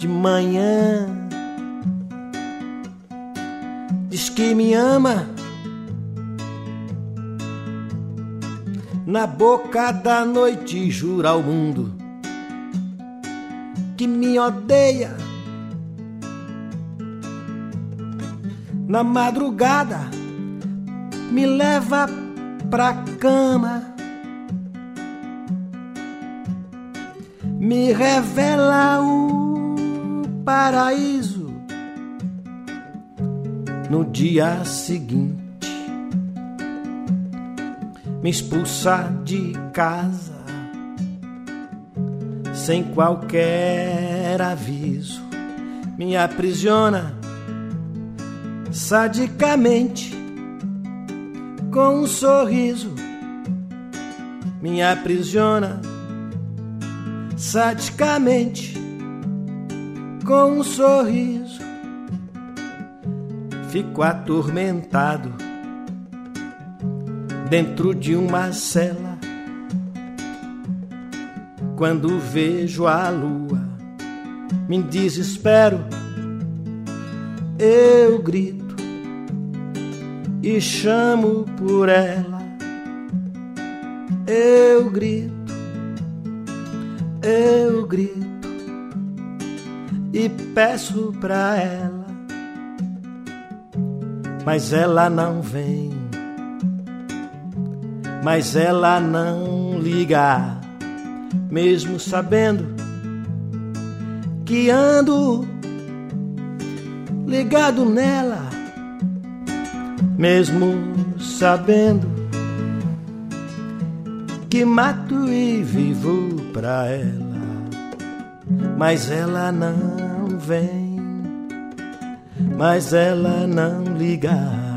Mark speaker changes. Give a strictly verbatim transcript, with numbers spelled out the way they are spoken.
Speaker 1: de manhã. Diz que me ama na boca da noite, jura ao mundo que me odeia. Na madrugada me leva pra cama, me revela o paraíso. No dia seguinte me expulsa de casa sem qualquer aviso, me aprisiona sadicamente com um sorriso, me aprisiona sadicamente com um sorriso. Fico atormentado dentro de uma cela quando vejo a lua, me desespero, eu grito e chamo por ela, eu grito, eu grito e peço pra ela, mas ela não vem, mas ela não liga, mesmo sabendo que ando ligado nela, mesmo sabendo que mato e vivo pra ela, mas ela não vem, mas ela não liga.